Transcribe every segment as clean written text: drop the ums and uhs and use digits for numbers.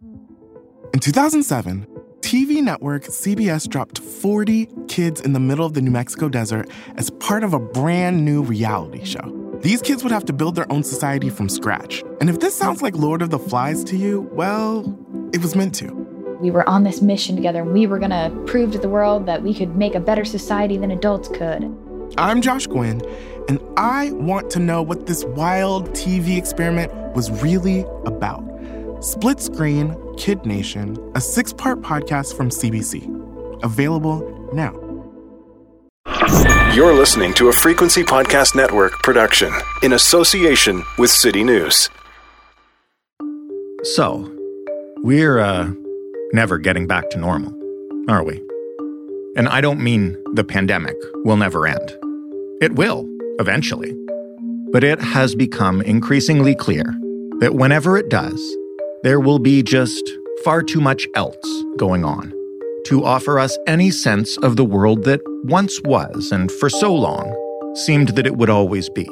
In 2007, TV network CBS dropped 40 kids in the middle of the New Mexico desert as part of a brand new reality show. These kids would have to build their own society from scratch. And if this sounds like Lord of the Flies to you, well, it was meant to. We were on this mission together, and we were going to prove to the world that we could make a better society than adults could. I'm Josh Gwynn, and I want to know what this wild TV experiment was really about. Split Screen, Kid Nation, a 6-part podcast from CBC. Available now. You're listening to a Frequency Podcast Network production in association with City News. So, we're never getting back to normal, are we? And I don't mean the pandemic will never end. It will, eventually. But it has become increasingly clear that whenever it does, there will be just far too much else going on to offer us any sense of the world that once was, and for so long, seemed that it would always be.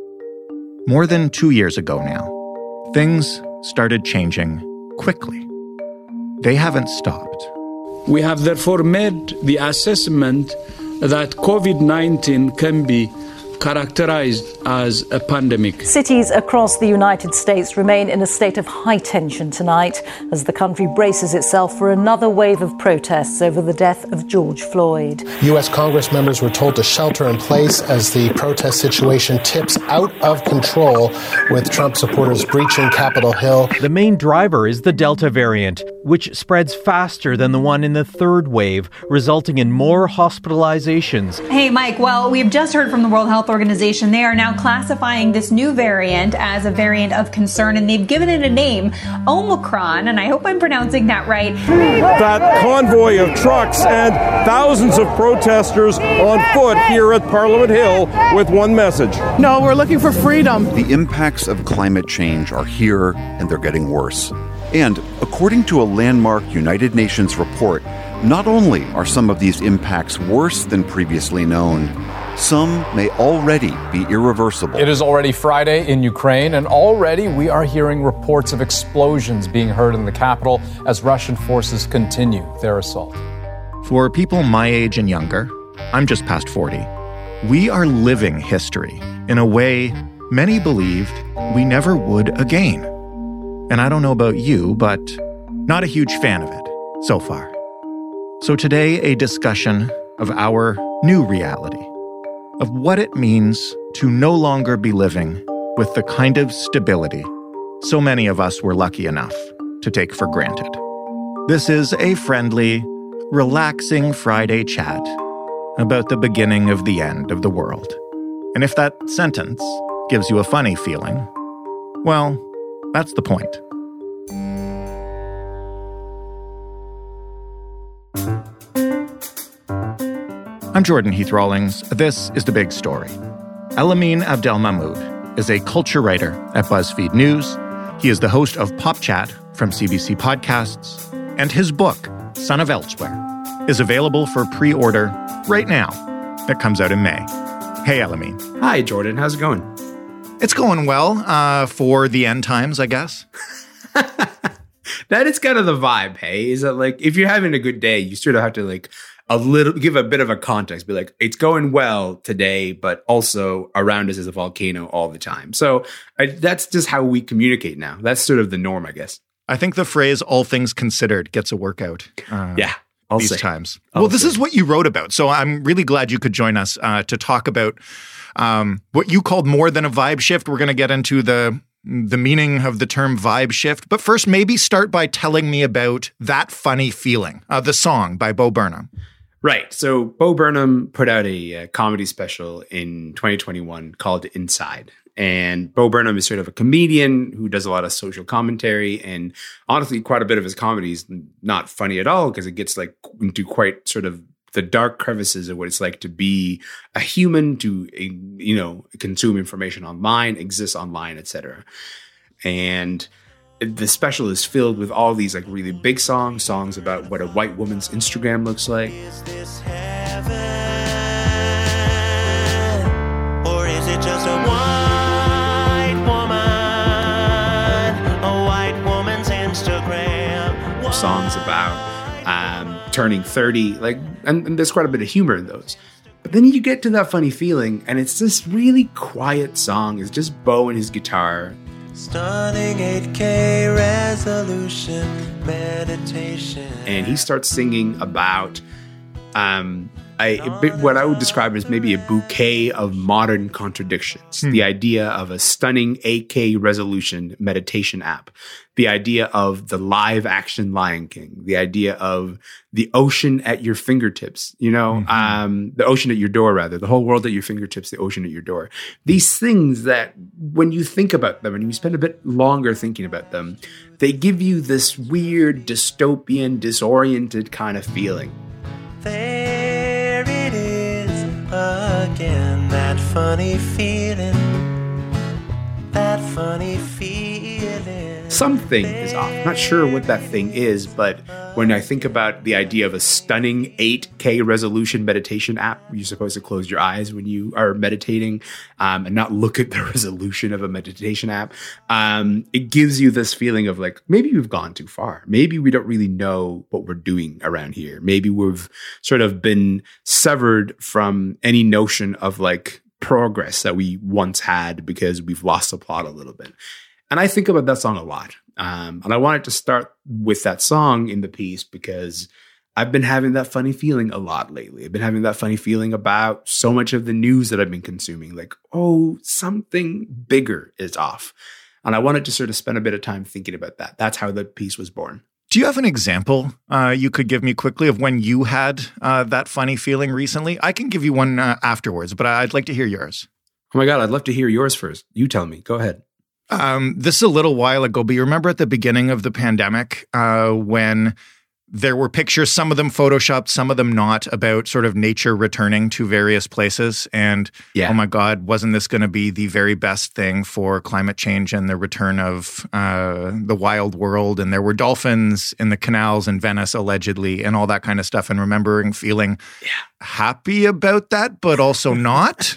More than 2 years ago now, things started changing quickly. They haven't stopped. We have therefore made the assessment that COVID-19 can be characterized as a pandemic. Cities across the United States remain in a state of high tension tonight as the country braces itself for another wave of protests over the death of George Floyd. U.S. Congress members were told to shelter in place as the protest situation tips out of control, with Trump supporters breaching Capitol Hill. The main driver is the Delta variant, which spreads faster than the one in the third wave, resulting in more hospitalizations. Hey, Mike, well, we've just heard from the World Health Organization. They are now classifying this new variant as a variant of concern, and they've given it a name, Omicron, and I hope I'm pronouncing that right. That convoy of trucks and thousands of protesters on foot here at Parliament Hill with one message. No, we're looking for freedom. The impacts of climate change are here, and they're getting worse. And according to a landmark United Nations report, not only are some of these impacts worse than previously known, some may already be irreversible. It is already Friday in Ukraine, and already we are hearing reports of explosions being heard in the capital as Russian forces continue their assault. For people my age and younger, I'm just past 40, we are living history in a way many believed we never would again. And I don't know about you, but not a huge fan of it so far. So today, a discussion of our new reality, of what it means to no longer be living with the kind of stability so many of us were lucky enough to take for granted. This is a friendly, relaxing Friday chat about the beginning of the end of the world. And if that sentence gives you a funny feeling, well, that's the point. I'm Jordan Heath Rawlings. This is The Big Story. Elamin Abdelmahmoud is a culture writer at BuzzFeed News. He is the host of Pop Chat from CBC Podcasts. And his book, Son of Elsewhere, is available for pre-order right now. It comes out in May. Hey, Elamin. Hi, Jordan. How's it going? It's going well for the end times, I guess. That is kind of the vibe, hey? Is that like, if you're having a good day, you sort of have to like give a bit of a context, be like, it's going well today, but also around us is a volcano all the time. So that's just how we communicate now. That's sort of the norm, I guess. I think the phrase "all things considered" gets a workout. These times. Well, this is what you wrote about. So I'm really glad you could join us to talk about what you called more than a vibe shift. We're going to get into the meaning of the term vibe shift. But first, maybe start by telling me about That Funny Feeling, the song by Bo Burnham. Right. So Bo Burnham put out a comedy special in 2021 called Inside. And Bo Burnham is sort of a comedian who does a lot of social commentary. And honestly, quite a bit of his comedy is not funny at all because it gets like into quite sort of the dark crevices of what it's like to be a human, to, consume information online, exist online, etc. And the special is filled with all these like really big songs about what a white woman's Instagram looks like. Is this heaven? Or is it just a white woman? A white woman's Instagram. songs about turning 30, like, and there's quite a bit of humor in those. But then you get to That Funny Feeling, and it's this really quiet song. It's just Bo and his guitar. Stunning 8K resolution meditation. And he starts singing about what I would describe as maybe a bouquet of modern contradictions. The idea of a stunning 8K resolution meditation app. The idea of the live action Lion King. The idea of the ocean at your fingertips, the ocean at your door, rather. The whole world at your fingertips, the ocean at your door. These things that when you think about them and you spend a bit longer thinking about them, they give you this weird, dystopian, disoriented kind of feeling. There it is again, that funny feeling, that funny feeling. Something is off. Not sure what that thing is, but when I think about the idea of a stunning 8K resolution meditation app, you're supposed to close your eyes when you are meditating and not look at the resolution of a meditation app. It gives you this feeling of like, maybe we've gone too far. Maybe we don't really know what we're doing around here. Maybe we've sort of been severed from any notion of like progress that we once had because we've lost the plot a little bit. And I think about that song a lot. And I wanted to start with that song in the piece because I've been having that funny feeling a lot lately. I've been having that funny feeling about so much of the news that I've been consuming. Like, oh, something bigger is off. And I wanted to sort of spend a bit of time thinking about that. That's how the piece was born. Do you have an example you could give me quickly of when you had that funny feeling recently? I can give you one afterwards, but I'd like to hear yours. Oh my God, I'd love to hear yours first. You tell me. Go ahead. This is a little while ago, but you remember at the beginning of the pandemic when there were pictures, some of them photoshopped, some of them not, about sort of nature returning to various places. And oh my God, wasn't this going to be the very best thing for climate change and the return of the wild world? And there were dolphins in the canals in Venice, allegedly, and all that kind of stuff. And remembering feeling happy about that, but also not.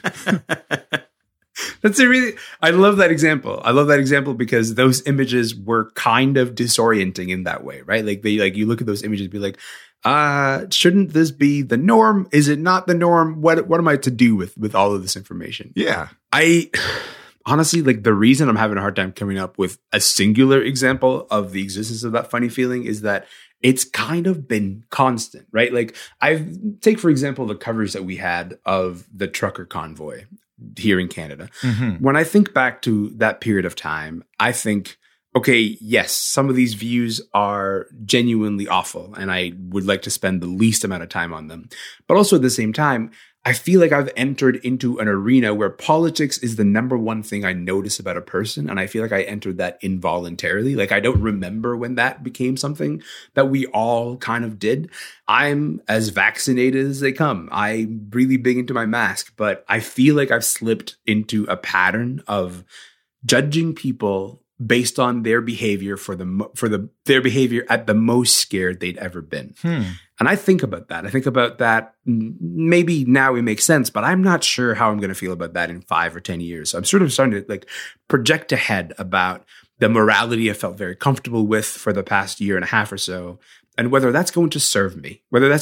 I love that example. I love that example because those images were kind of disorienting in that way, right? Like you look at those images and be like, shouldn't this be the norm? Is it not the norm? What am I to do with all of this information? Yeah. I honestly, like, the reason I'm having a hard time coming up with a singular example of the existence of that funny feeling is that it's kind of been constant, right? Like, take for example, the coverage that we had of the trucker convoy here in Canada. Mm-hmm. When I think back to that period of time, I think, okay, yes, some of these views are genuinely awful, and I would like to spend the least amount of time on them. But also at the same time, I feel like I've entered into an arena where politics is the number one thing I notice about a person. And I feel like I entered that involuntarily. Like, I don't remember when that became something that we all kind of did. I'm as vaccinated as they come. I'm really big into my mask, but I feel like I've slipped into a pattern of judging people based on their behavior their behavior at the most scared they'd ever been. And I think about that. Maybe now it makes sense, but I'm not sure how I'm going to feel about that in 5 or 10 years. So I'm sort of starting to like project ahead about the morality I felt very comfortable with for the past year and a half or so, and whether that's going to serve me,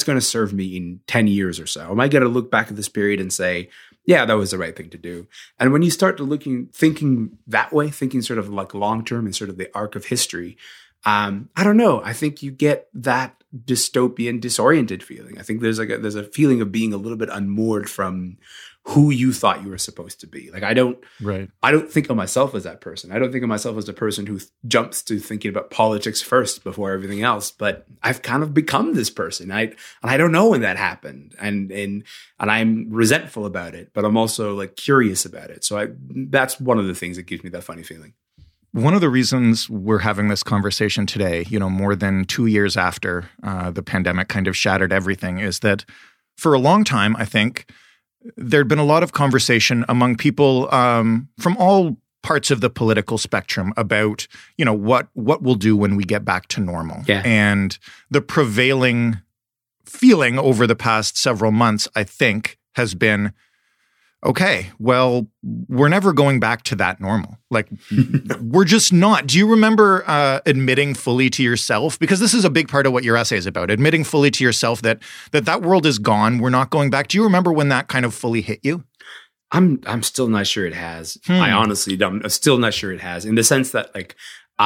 in 10 years or so. Am I going to look back at this period and say, yeah, that was the right thing to do? And when you start to thinking that way, thinking sort of like long-term and sort of the arc of history, I don't know. I think you get that dystopian, disoriented feeling. I think there's a feeling of being a little bit unmoored from who you thought you were supposed to be. Like, I don't think of myself as that person. I don't think of myself as the person who jumps to thinking about politics first before everything else. But I've kind of become this person. I don't know when that happened, and I'm resentful about it, but I'm also like curious about it. So that's one of the things that gives me that funny feeling. One of the reasons we're having this conversation today, more than 2 years after the pandemic kind of shattered everything, is that for a long time, I think, there'd been a lot of conversation among people from all parts of the political spectrum about, what we'll do when we get back to normal. Yeah. And the prevailing feeling over the past several months, I think, has been okay, well, we're never going back to that normal. Like, we're just not. Do you remember admitting fully to yourself? Because this is a big part of what your essay is about, admitting fully to yourself that world is gone. We're not going back. Do you remember when that kind of fully hit you? I'm still not sure it has. I honestly don't. I'm still not sure it has, in the sense that, like,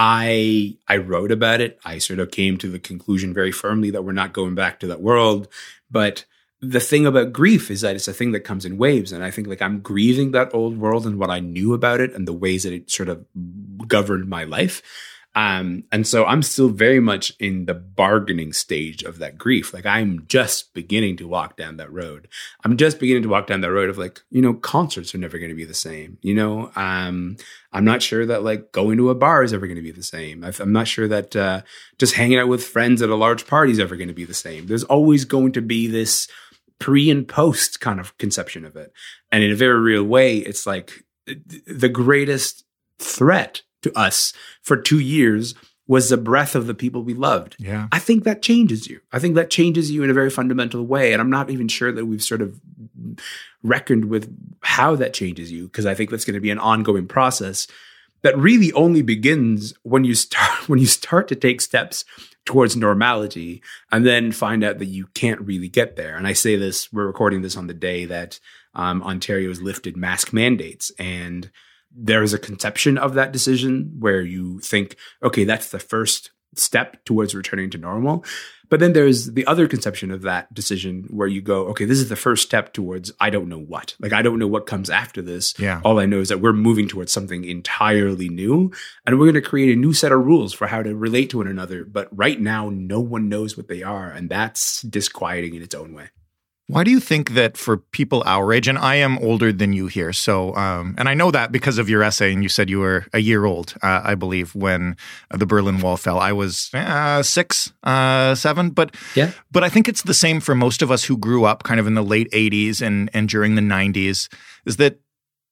I wrote about it. I sort of came to the conclusion very firmly that we're not going back to that world. But the thing about grief is that it's a thing that comes in waves. And I think, like, I'm grieving that old world and what I knew about it and the ways that it sort of governed my life. And so I'm still very much in the bargaining stage of that grief. Like, I'm just beginning to walk down that road. I'm just beginning to walk down that road of, like, you know, concerts are never going to be the same. You know, I'm not sure that, like, going to a bar is ever going to be the same. I'm not sure that just hanging out with friends at a large party is ever going to be the same. There's always going to be this pre and post kind of conception of it. And in a very real way, it's like the greatest threat to us for 2 years was the breath of the people we loved. Yeah. I think that changes you. I think that changes you in a very fundamental way. And I'm not even sure that we've sort of reckoned with how that changes you, because I think that's going to be an ongoing process that really only begins when you start to take steps towards normality and then find out that you can't really get there. And I say this, we're recording this on the day that Ontario has lifted mask mandates, and there is a conception of that decision where you think, okay, that's the first step towards returning to normal. But then there's the other conception of that decision where you go, okay, this is the first step towards I don't know what. Like, I don't know what comes after this. Yeah. All I know is that we're moving towards something entirely new, and we're going to create a new set of rules for how to relate to one another. But right now, no one knows what they are, and that's disquieting in its own way. Why do you think that for people our age, and I am older than you here, so, and I know that because of your essay, and you said you were a year old, I believe, when the Berlin Wall fell. I was 6, 7, but I think it's the same for most of us who grew up kind of in the late 80s and during the 90s, is that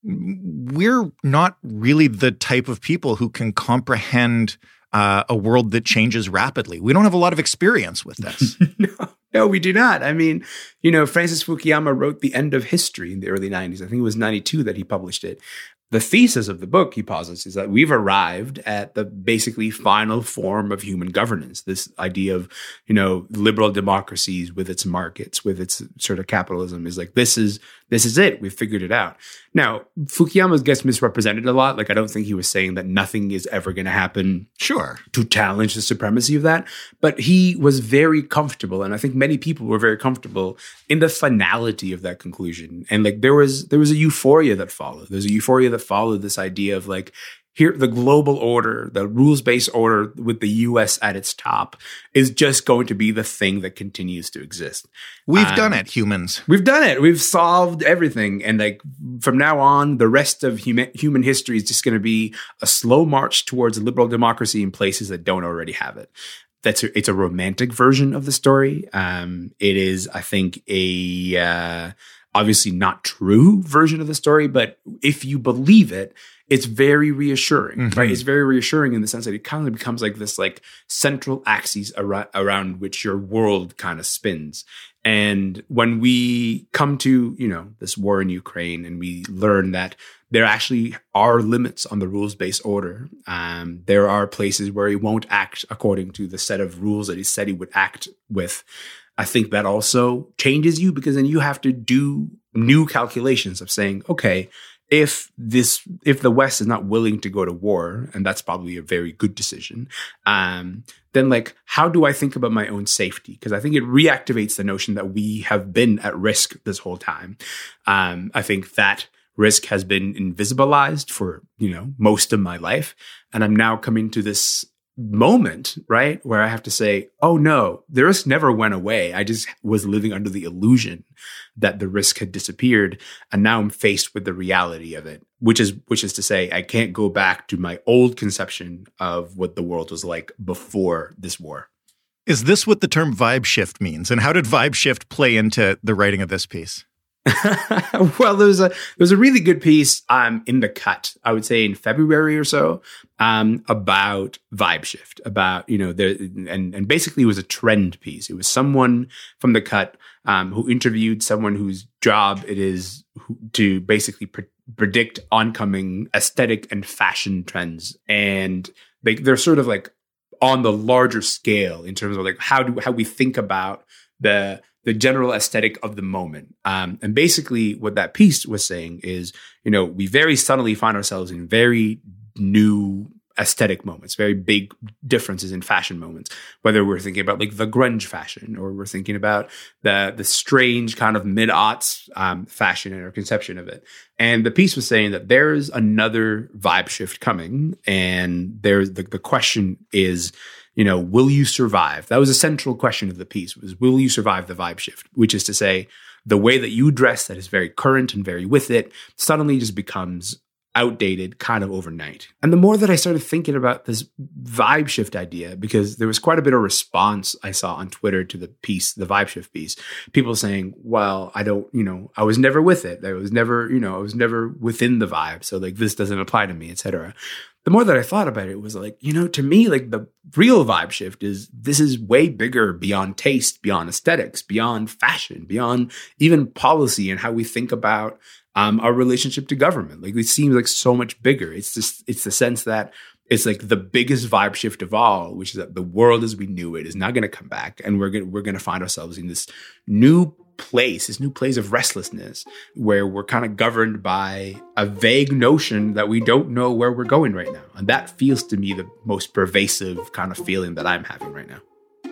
we're not really the type of people who can comprehend a world that changes rapidly. We don't have a lot of experience with this. No, we do not. I mean, you know, Francis Fukuyama wrote The End of History in the early 90s. I think it was 92 that he published it. The thesis of the book, he posits, is that we've arrived at the basically final form of human governance. This idea of, you know, liberal democracies with its markets, with its sort of capitalism, is like, this is it. We've figured it out. Now, Fukuyama gets misrepresented a lot. Like, I don't think he was saying that nothing is ever going to happen to challenge the supremacy of that. But he was very comfortable, and I think many people were very comfortable in the finality of that conclusion. And like, there was a euphoria that followed. There's a euphoria that followed this idea of, like, here, the global order, the rules-based order with the U.S. at its top is just going to be the thing that continues to exist. We've done it, humans. We've done it. We've solved everything. And like, from now on, the rest of human history is just going to be a slow march towards liberal democracy in places that don't already have it. It's a romantic version of the story. It is, I think, a obviously not true version of the story, but if you believe it, it's very reassuring, right? It's very reassuring in the sense that it kind of becomes like this, like, central axis around which your world kind of spins. And when we come to, you know, this war in Ukraine, and we learn that there actually are limits on the rules-based order, there are places where he won't act according to the set of rules that he said he would act with. I think that also changes you, because then you have to do new calculations of saying, okay, if the West is not willing to go to war, and that's probably a very good decision, then, like, how do I think about my own safety? Because I think it reactivates the notion that we have been at risk this whole time. I think that risk has been invisibilized for, you know, most of my life. And I'm now coming to this moment, right, where I have to say, oh no, the risk never went away. I just was living under the illusion that the risk had disappeared. And now I'm faced with the reality of it, which is to say, I can't go back to my old conception of what the world was like before this war. Is this what the term vibe shift means? And how did vibe shift play into the writing of this piece? Well, there was a really good piece in The Cut, I would say in February or so, about vibe shift, about, and basically it was a trend piece. It was someone from The Cut who interviewed someone whose job it is to basically predict oncoming aesthetic and fashion trends. And they're sort of like on the larger scale in terms of like how we think about the general aesthetic of the moment. And basically what that piece was saying is, we very subtly find ourselves in very new aesthetic moments, very big differences in fashion moments, whether we're thinking about like the grunge fashion or we're thinking about the strange kind of mid-aughts fashion and our conception of it. And the piece was saying that there's another vibe shift coming, and there's the question is, will you survive? That was a central question of the piece, was will you survive the vibe shift? Which is to say, the way that you dress that is very current and very with it suddenly just becomes outdated kind of overnight. And the more that I started thinking about this vibe shift idea, because there was quite a bit of response I saw on Twitter to the piece, the vibe shift piece, people saying, well, I don't, I was never with it. I was never, I was never within the vibe. So like, this doesn't apply to me, etc. The more that I thought about it, it was like, to me, like the real vibe shift is this is way bigger beyond taste, beyond aesthetics, beyond fashion, beyond even policy and how we think about our relationship to government. Like it seems like so much bigger. It's the sense that it's like the biggest vibe shift of all, which is that the world as we knew it is not going to come back, and we're going to find ourselves in this new place of restlessness where we're kind of governed by a vague notion that we don't know where we're going right now. And that feels to me the most pervasive kind of feeling that I'm having right now.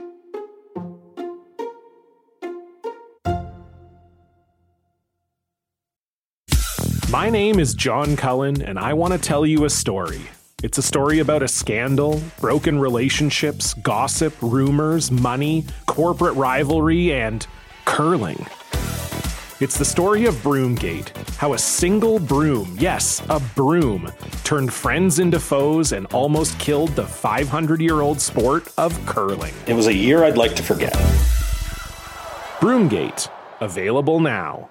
My name is John Cullen, and I want to tell you a story. It's a story about a scandal, broken relationships, gossip, rumors, money, corporate rivalry, and curling. It's the story of Broomgate, how a single broom, yes, a broom, turned friends into foes and almost killed the 500-year-old sport of curling. It was a year I'd like to forget. Broomgate, available now.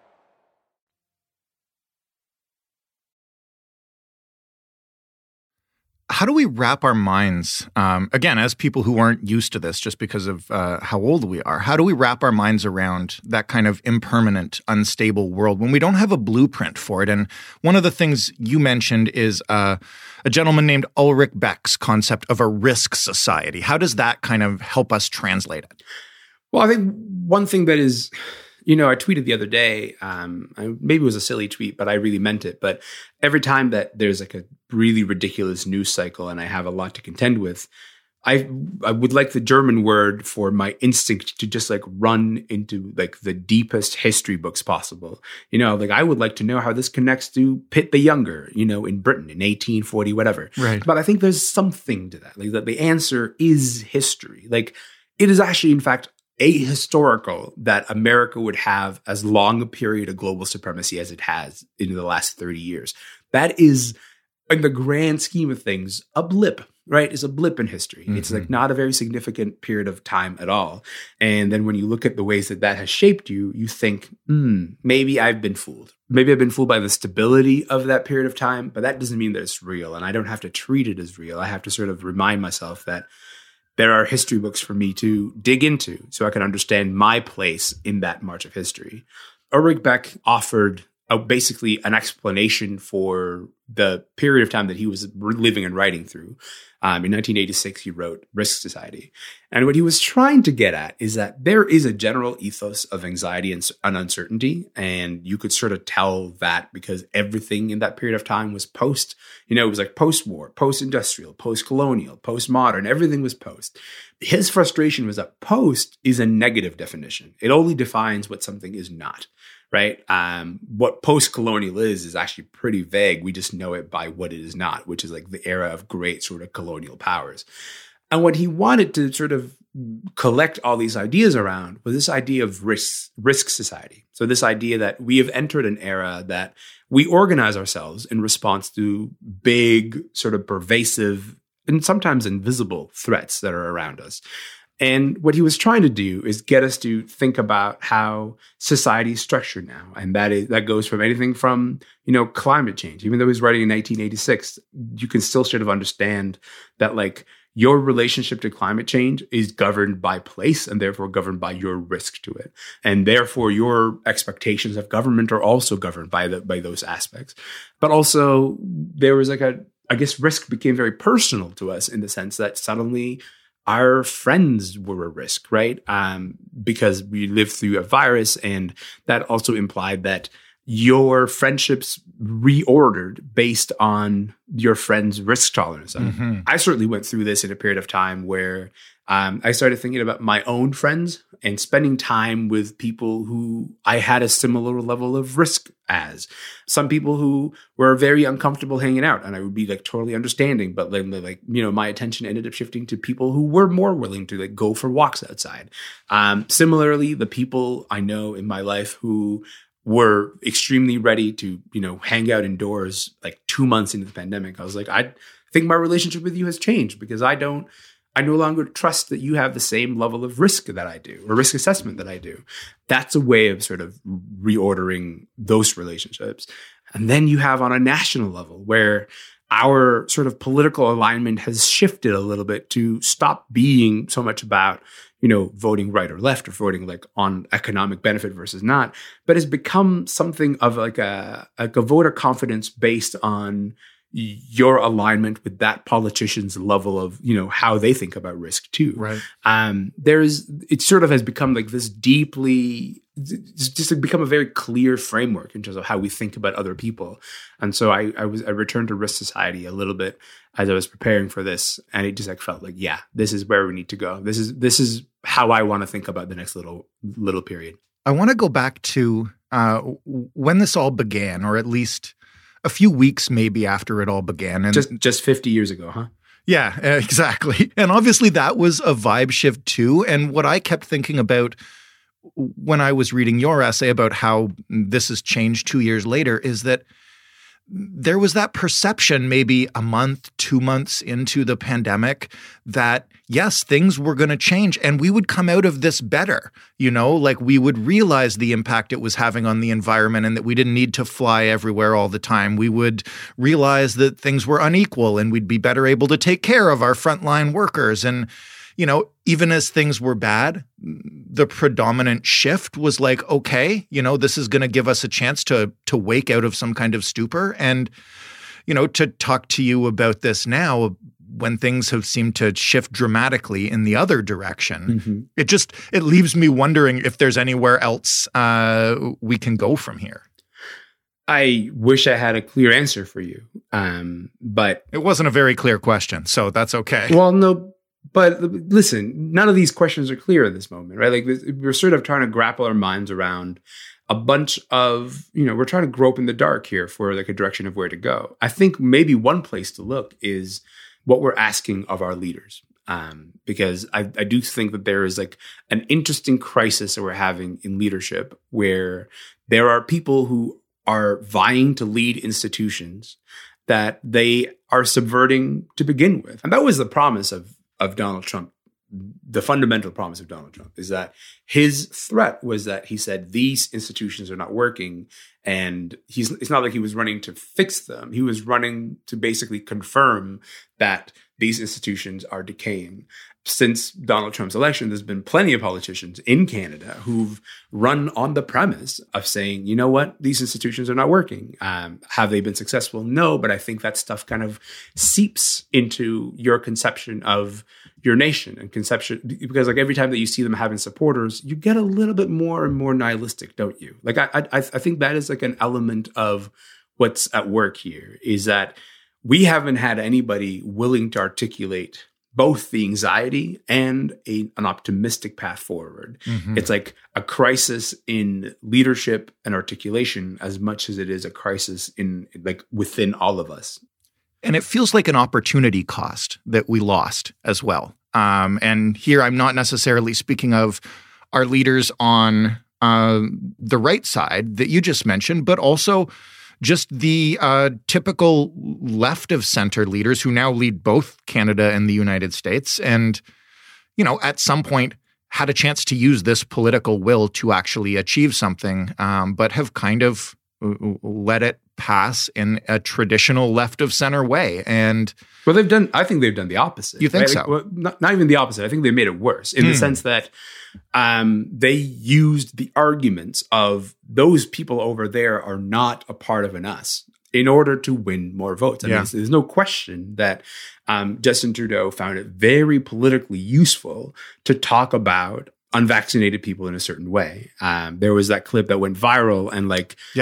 How do we wrap our minds, again, as people who aren't used to this just because of how old we are, how do we wrap our minds around that kind of impermanent, unstable world when we don't have a blueprint for it? And one of the things you mentioned is a gentleman named Ulrich Beck's concept of a risk society. How does that kind of help us translate it? Well, I think one thing that is... I tweeted the other day, maybe it was a silly tweet, but I really meant it. But every time that there's like a really ridiculous news cycle and I have a lot to contend with, I would like the German word for my instinct to just like run into like the deepest history books possible. Like I would like to know how this connects to Pitt the Younger, in Britain in 1840, whatever. Right. But I think there's something to that. Like that the answer is history. Like it is actually, in fact, ahistorical that America would have as long a period of global supremacy as it has in the last 30 years. That is, in the grand scheme of things, a blip, right? It's a blip in history. Mm-hmm. It's like not a very significant period of time at all. And then when you look at the ways that has shaped you, you think, maybe I've been fooled. Maybe I've been fooled by the stability of that period of time, but that doesn't mean that it's real. And I don't have to treat it as real. I have to sort of remind myself that there are history books for me to dig into so I can understand my place in that march of history. Ulrich Beck offered basically an explanation for the period of time that he was living and writing through. In 1986, he wrote Risk Society. And what he was trying to get at is that there is a general ethos of anxiety and uncertainty. And you could sort of tell that because everything in that period of time was post, it was like post-war, post-industrial, post-colonial, post-modern, everything was post. His frustration was that post is a negative definition. It only defines what something is not. Right? What post-colonial is actually pretty vague. We just know it by what it is not, which is like the era of great sort of colonial powers. And what he wanted to sort of collect all these ideas around was this idea of risk society. So this idea that we have entered an era that we organize ourselves in response to big, sort of pervasive and sometimes invisible threats that are around us. And what he was trying to do is get us to think about how society is structured now. And that goes from anything from, climate change. Even though he was writing in 1986, you can still sort of understand that like your relationship to climate change is governed by place and therefore governed by your risk to it. And therefore your expectations of government are also governed by those aspects. But also there was risk became very personal to us in the sense that suddenly our friends were a risk, right? Because we lived through a virus, and that also implied that your friendships reordered based on your friend's risk tolerance. Mm-hmm. I certainly went through this in a period of time where I started thinking about my own friends and spending time with people who I had a similar level of risk as. Some people who were very uncomfortable hanging out, and I would be like totally understanding, but my attention ended up shifting to people who were more willing to like go for walks outside. Similarly, the people I know in my life who were extremely ready to, hang out indoors like 2 months into the pandemic, I was like, I think my relationship with you has changed because I no longer trust that you have the same level of risk that I do, or risk assessment that I do. That's a way of sort of reordering those relationships. And then you have on a national level where our sort of political alignment has shifted a little bit to stop being so much about, voting right or left, or voting like on economic benefit versus not, but has become something of like a vote of confidence based on your alignment with that politician's level of, how they think about risk too. Right. It sort of has become like this deeply, just become a very clear framework in terms of how we think about other people. And so I returned to Risk Society a little bit as I was preparing for this, and it just like felt like, yeah, this is where we need to go. This is how I want to think about the next little period. I want to go back to when this all began, or at least a few weeks maybe after it all began. And just 50 years ago, huh? Yeah, exactly. And obviously that was a vibe shift too. And what I kept thinking about when I was reading your essay about how this has changed 2 years later is that there was that perception maybe a month, 2 months into the pandemic that, yes, things were going to change and we would come out of this better. Like we would realize the impact it was having on the environment and that we didn't need to fly everywhere all the time. We would realize that things were unequal and we'd be better able to take care of our frontline workers. And even as things were bad, the predominant shift was like, okay, this is going to give us a chance to wake out of some kind of stupor. And, to talk to you about this now, when things have seemed to shift dramatically in the other direction, mm-hmm. it leaves me wondering if there's anywhere else we can go from here. I wish I had a clear answer for you, but it wasn't a very clear question, so that's okay. Well, no. But listen, none of these questions are clear at this moment, right? Like we're sort of trying to grapple our minds around a bunch of, we're trying to grope in the dark here for like a direction of where to go. I think maybe one place to look is what we're asking of our leaders. Because I do think that there is like an interesting crisis that we're having in leadership where there are people who are vying to lead institutions that they are subverting to begin with. And that was the promise of Donald Trump. The fundamental promise of Donald Trump is that his threat was that he said these institutions are not working, and it's not like he was running to fix them. He was running to basically confirm that these institutions are decaying. Since Donald Trump's election, there's been plenty of politicians in Canada who've run on the premise of saying, you know what, these institutions are not working. Have they been successful? No, but I think that stuff kind of seeps into your conception of your nation and conception, because like every time that you see them having supporters, you get a little bit more and more nihilistic, don't you? Like I think that is like an element of what's at work here, is that we haven't had anybody willing to articulate both the anxiety and an optimistic path forward. Mm-hmm. It's like a crisis in leadership and articulation as much as it is a crisis in like within all of us. And it feels like an opportunity cost that we lost as well. And here I'm not necessarily speaking of our leaders on the right side that you just mentioned, but also just the typical left of center leaders who now lead both Canada and the United States. And, at some point had a chance to use this political will to actually achieve something, but have kind of let it pass in a traditional left of center way. And I think they've done the opposite. You think right? so? Well, not even the opposite. I think they made it worse in the sense that they used the arguments of those people over there are not a part of an us in order to win more votes. I mean, there's no question that Justin Trudeau found it very politically useful to talk about unvaccinated people in a certain way. There was that clip that went viral and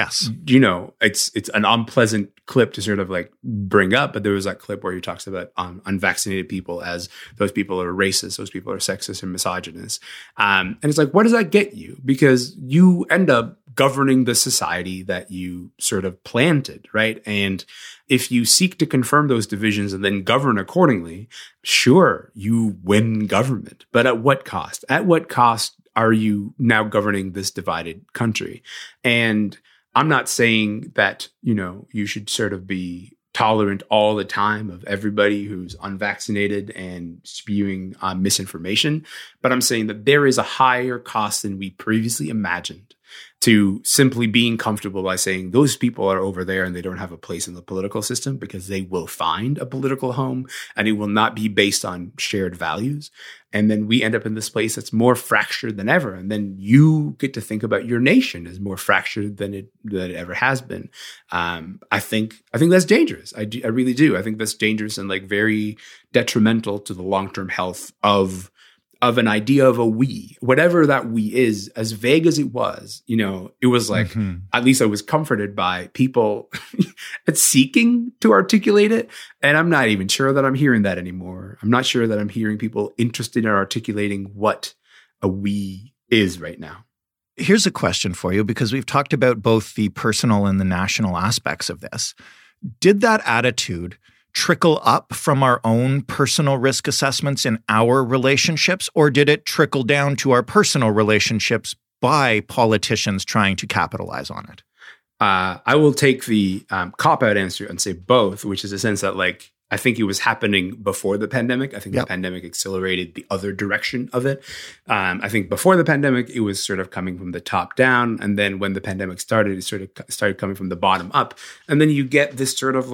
it's an unpleasant clip to sort of like bring up, but there was that clip where he talks about unvaccinated people as those people are racist, those people are sexist and misogynist. And it's like, what does that get you? Because you end up governing the society that you sort of planted, right? And if you seek to confirm those divisions and then govern accordingly, sure, you win government. But at what cost? At what cost are you now governing this divided country? And I'm not saying that, you should sort of be tolerant all the time of everybody who's unvaccinated and spewing misinformation, but I'm saying that there is a higher cost than we previously imagined to simply being comfortable by saying those people are over there and they don't have a place in the political system, because they will find a political home and it will not be based on shared values. And then we end up in this place that's more fractured than ever. And then you get to think about your nation as more fractured than it ever has been. I think that's dangerous. I really do. I think that's dangerous and like very detrimental to the long-term health of an idea of a we, whatever that we is, as vague as it was, it was like, at least I was comforted by people seeking to articulate it. And I'm not even sure that I'm hearing that anymore. I'm not sure that I'm hearing people interested in articulating what a we is right now. Here's a question for you, because we've talked about both the personal and the national aspects of this. Did that attitude trickle up from our own personal risk assessments in our relationships, or did it trickle down to our personal relationships by politicians trying to capitalize on it? I will take the cop-out answer and say both, which is a sense that I think it was happening before the pandemic. I think the pandemic accelerated the other direction of it. I think before the pandemic, it was sort of coming from the top down. And then when the pandemic started, it sort of started coming from the bottom up. And then you get this sort of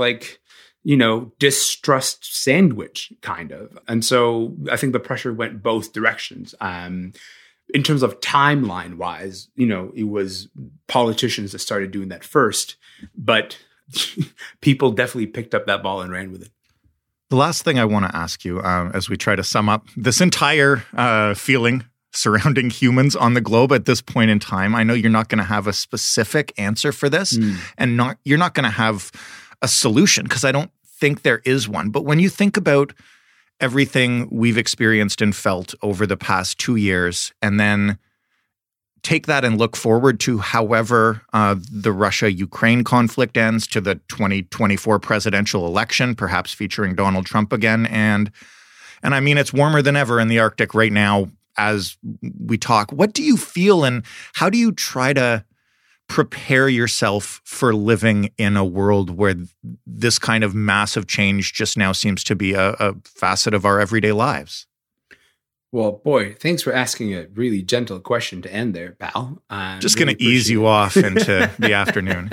distrust sandwich kind of. And so I think the pressure went both directions. In terms of timeline wise, it was politicians that started doing that first, but people definitely picked up that ball and ran with it. The last thing I want to ask you, as we try to sum up this entire feeling surrounding humans on the globe at this point in time, I know you're not going to have a specific answer for this, and you're not going to have a solution, because I don't think there is one. But when you think about everything we've experienced and felt over the past 2 years, and then take that and look forward to however the Russia-Ukraine conflict ends, to the 2024 presidential election, perhaps featuring Donald Trump again. And I mean, it's warmer than ever in the Arctic right now as we talk. What do you feel, and how do you try to prepare yourself for living in a world where this kind of massive change just now seems to be a facet of our everyday lives? Well, boy, thanks for asking a really gentle question to end there, pal. Just going to ease you off into the afternoon.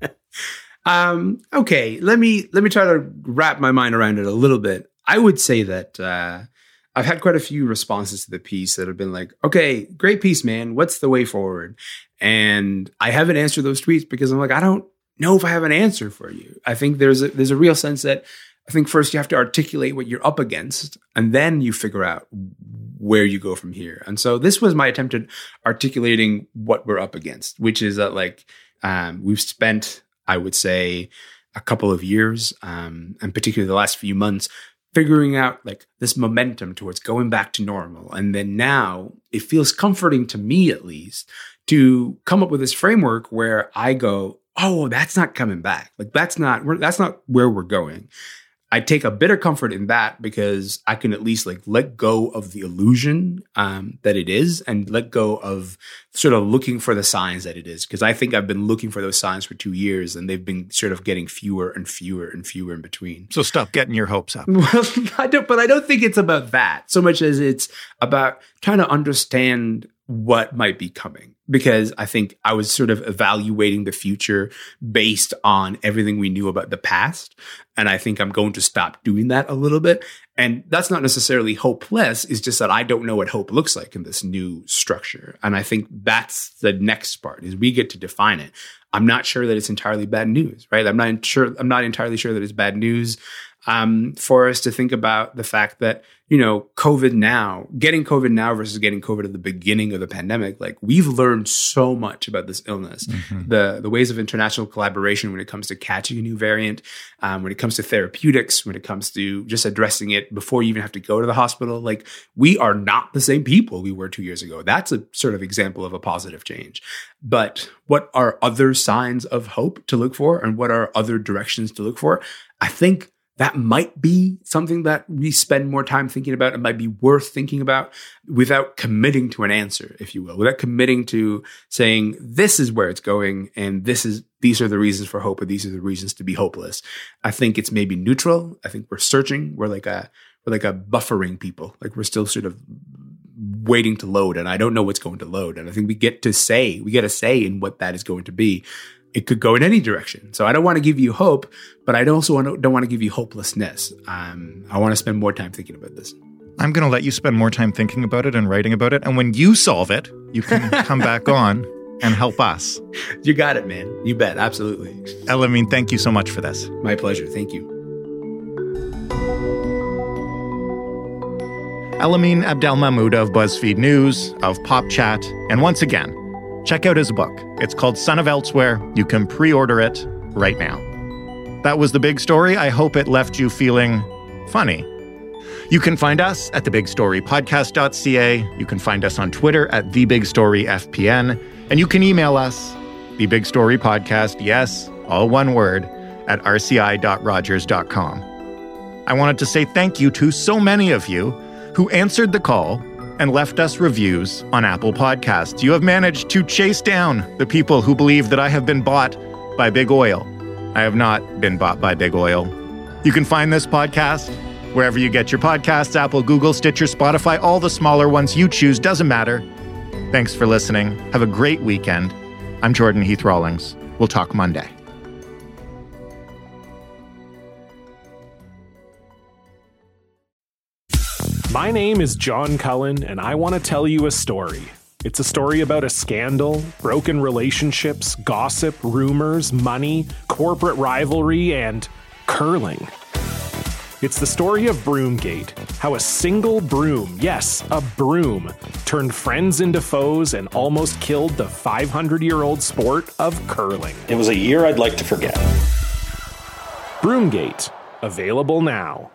Okay, let me try to wrap my mind around it a little bit. I would say that I've had quite a few responses to the piece that have been like, okay, great piece, man. What's the way forward? And I haven't answered those tweets because I'm like, I don't know if I have an answer for you. I think there's a real sense that I think first you have to articulate what you're up against, and then you figure out where you go from here. And so this was my attempt at articulating what we're up against, which is that we've spent, I would say, a couple of years, and particularly the last few months, figuring out this momentum towards going back to normal. And then now it feels comforting to me, at least, to come up with this framework where I go, oh, that's not coming back. That's not where we're going. I take a bit of comfort in that because I can at least like let go of the illusion that it is and let go of sort of looking for the signs that it is. Because I think I've been looking for those signs for 2 years and they've been sort of getting fewer and fewer and fewer in between. So stop getting your hopes up. Well, I don't think it's about that so much as it's about trying to understand what might be coming. Because I think I was sort of evaluating the future based on everything we knew about the past. And I think I'm going to stop doing that a little bit. And that's not necessarily hopeless. It's just that I don't know what hope looks like in this new structure. And I think that's the next part is we get to define it. I'm not sure that it's entirely bad news, right? I'm not entirely sure that it's bad news for us to think about the fact that, you know, getting COVID now versus getting COVID at the beginning of the pandemic, like we've learned so much about this illness, the ways of international collaboration when it comes to catching a new variant, when it comes to therapeutics, when it comes to just addressing it before you even have to go to the hospital. Like we are not the same people we were 2 years ago. That's a sort of example of a positive change. But what are other signs of hope to look for and what are other directions to look for? I think that might be something that we spend more time thinking about. It might be worth thinking about without committing to an answer, if you will, without committing to saying, this is where it's going. And these are the reasons for hope, or these are the reasons to be hopeless. I think it's maybe neutral. I think we're searching. We're like a buffering people. Like we're still sort of waiting to load. And I don't know what's going to load. And I think we get a say in what that is going to be. It could go in any direction. So I don't want to give you hope, but I also don't want to give you hopelessness. I want to spend more time thinking about this. I'm going to let you spend more time thinking about it and writing about it. And when you solve it, you can come back on and help us. You got it, man. You bet. Absolutely. Elamin, thank you so much for this. My pleasure. Thank you. Elamin Abdelmahmoud of BuzzFeed News, of PopChat, and once again, check out his book. It's called Son of Elsewhere. You can pre-order it right now. That was The Big Story. I hope it left you feeling funny. You can find us at thebigstorypodcast.ca. You can find us on Twitter at TheBigStoryFPN. And you can email us, thebigstorypodcast, yes, all one word, at rci.rogers.com. I wanted to say thank you to so many of you who answered the call and left us reviews on Apple Podcasts. You have managed to chase down the people who believe that I have been bought by Big Oil. I have not been bought by Big Oil. You can find this podcast wherever you get your podcasts, Apple, Google, Stitcher, Spotify, all the smaller ones you choose, doesn't matter. Thanks for listening. Have a great weekend. I'm Jordan Heath Rawlings. We'll talk Monday. My name is John Cullen, and I want to tell you a story. It's a story about a scandal, broken relationships, gossip, rumors, money, corporate rivalry, and curling. It's the story of Broomgate, how a single broom, yes, a broom, turned friends into foes and almost killed the 500-year-old sport of curling. It was a year I'd like to forget. Broomgate, available now.